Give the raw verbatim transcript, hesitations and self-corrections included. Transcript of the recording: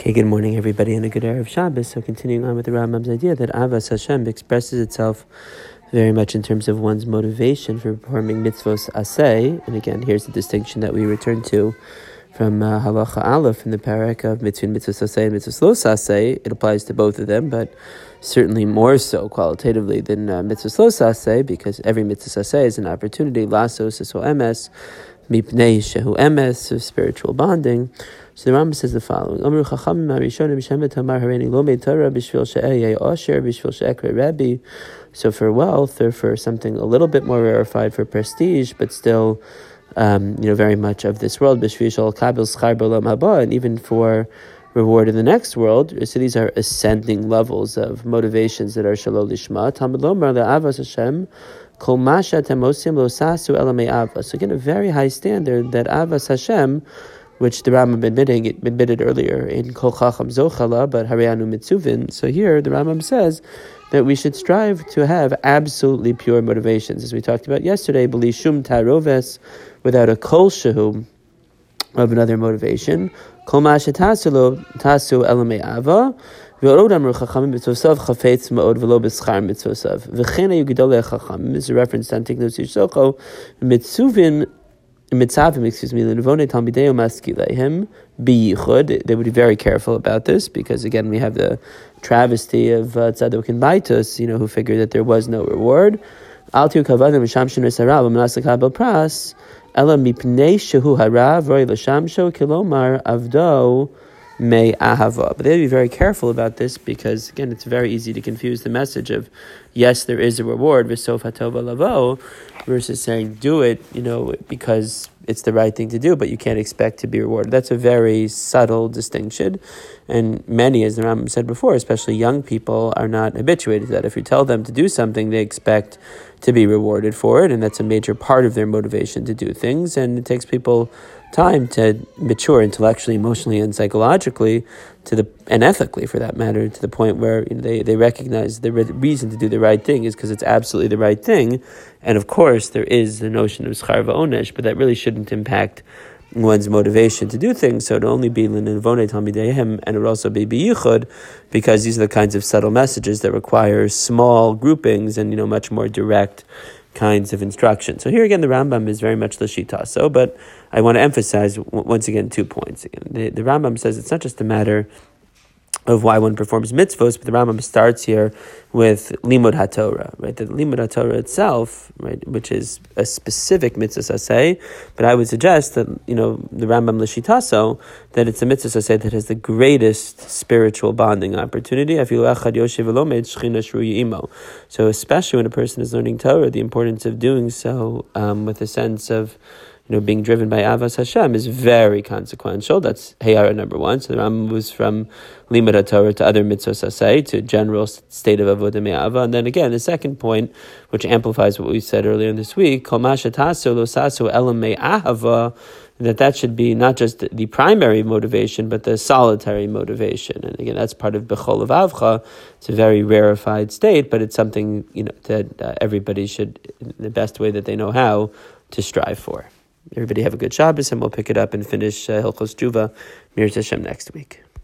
Okay, good morning, everybody, and a good Erev Shabbos. So continuing on with the Rambam's idea that Avas Hashem expresses itself very much in terms of one's motivation for performing mitzvos aseh. And again, here's the distinction that we return to from uh, Halacha Aleph in the parak of between mitzvos aseh and mitzvos los aseh. It applies to both of them, but certainly more so qualitatively than uh, mitzvos los aseh, because every mitzvos aseh is an opportunity, lasos iso emes, mipnei shehu emes, of spiritual bonding. So the Rambam says the following: Amru Chachamim Harishonim Shemet Hamar Hareini Lo Mei Torah B'Shvil She'eh Osher B'Shvil She'ekre Rebbe. So for wealth, or for something a little bit more rarefied, for prestige, but still, um, you know, very much of this world. B'Shvil Shel Kabil Schar B'Olam Haba, and even for reward in the next world. So these are ascending levels of motivations that are Shalol Lishma. Talmud Lomar LeAvas Hashem Kol Masha Temosim Lo Sasu Ela Me'Avas. So again, a very high standard that Avas Hashem, which the Rambam admitting it admitted earlier in Kol Chacham Zochala, but Hareanu Mitzuvin. So here the Rambam says that we should strive to have absolutely pure motivations, as we talked about yesterday. B'li shum taroves, without a kol shehu of another motivation. Kol ma'aseh tasu lo tasu ela me'ava. V'orod amru chachamim mitzosav chafetz ma'od v'lo b'schar mitzosav. V'chen hayu gedolei chachamim is a reference to Antiknos Yishocho Mitzuvin. Mitzavim, excuse me, Lenevone Talmidei Maskileihem Biyichud. They would be very careful about this, because again we have the travesty of uh, Tzadok and Baitus, you know, who figured that there was no reward. Altiu Kavadim Shamshin Resarav Manasakabel Pras Ela Mipnei Shehu Harav Roy Lashamsho Kilomar Avdo May Ahava. But they have to be very careful about this, because again it's very easy to confuse the message of yes, there is a reward, V'sof Hatova Lavo, versus saying do it, you know, because it's the right thing to do, but you can't expect to be rewarded. That's a very subtle distinction, and many, as the Rambam said before, especially young people, are not habituated to that. If you tell them to do something, they expect to be rewarded for it, and that's a major part of their motivation to do things, and it takes people time to mature intellectually, emotionally, and psychologically, to the and ethically, for that matter, to the point where, you know, they, they recognize the re- reason to do the right thing is because it's absolutely the right thing. And of course, there is the notion of schar va'onesh, but that really shouldn't impact one's motivation to do things. So it'll only be l'nevonei talmideihem, and it will also be biyichud, because these are the kinds of subtle messages that require small groupings and, you know, much more direct kinds of instruction. So here again, the Rambam is very much l'shita. So, but I want to emphasize w- once again two points. Again, the, the Rambam says it's not just a matter of why one performs mitzvos, but the Rambam starts here with limud haTorah, right? The limud haTorah itself, right, which is a specific mitzvah aseh, but I would suggest that, you know, the Rambam l'shitaso, that it's a mitzvah aseh that has the greatest spiritual bonding opportunity. So especially when a person is learning Torah, the importance of doing so um, with a sense of, you know, being driven by Avas Hashem is very consequential. That's Heyara number one. So the Rambam moves from Limud HaTorah to other mitzvos aseh, to general state of Avodah Me'ava. And then again, the second point, which amplifies what we said earlier in this week, Kol ma shetasu lo sasu ela me'ahava, that that should be not just the primary motivation, but the solitary motivation. And again, that's part of Bechol Avcha. It's a very rarefied state, but it's something, you know, that uh, everybody should, in the best way that they know how, to strive for. Everybody have a good Shabbos, and we'll pick it up and finish uh, Hilchos Tshuva Mir Hashem next week.